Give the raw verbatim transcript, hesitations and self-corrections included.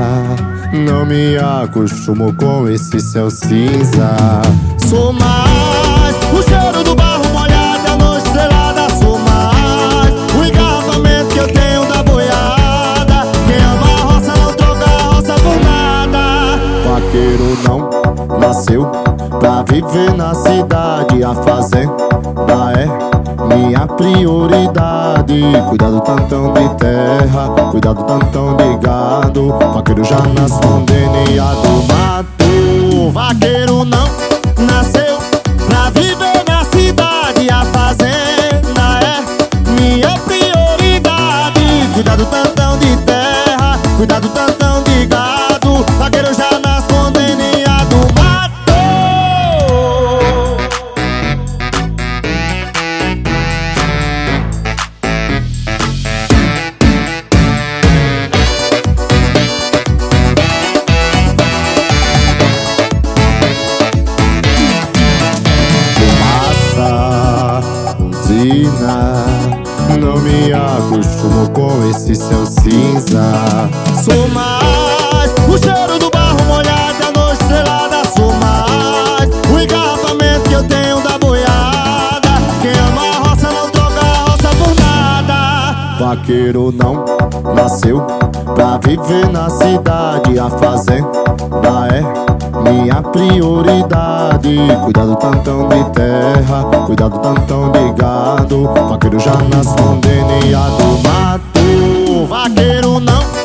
Não me acostumo com esse céu cinza. Sou mais o cheiro do barro molhado, a noite estrelada. Sou mais o engarrafamento que eu tenho da boiada. Quem ama a roça não troca a roça por nada. Vaqueiro não nasceu pra viver na cidade. A fazenda é minha prioridade. Cuidado tantão de terra, cuidado tantão de gado. Vaqueiro já nasce com D N A do mato. Vaqueiro não nasceu pra viver na cidade. A fazenda é minha prioridade. Cuidado tantão de terra, cuidado tantão de gado. Vaqueiro já nasce com D N A do mato. Não me acostumo com esse céu cinza. Sou mais o cheiro do barro molhado, a noite estrelada. Sou mais o engarrafamento que eu tenho da boiada. Quem ama a roça não troca a roça por nada. Vaqueiro não nasceu pra viver na cidade. A fazenda é minha prioridade. Cuidado tantão de terra, cuidado tantão de gado. Vaqueiro já nasce com D N A do mato. Vaqueiro não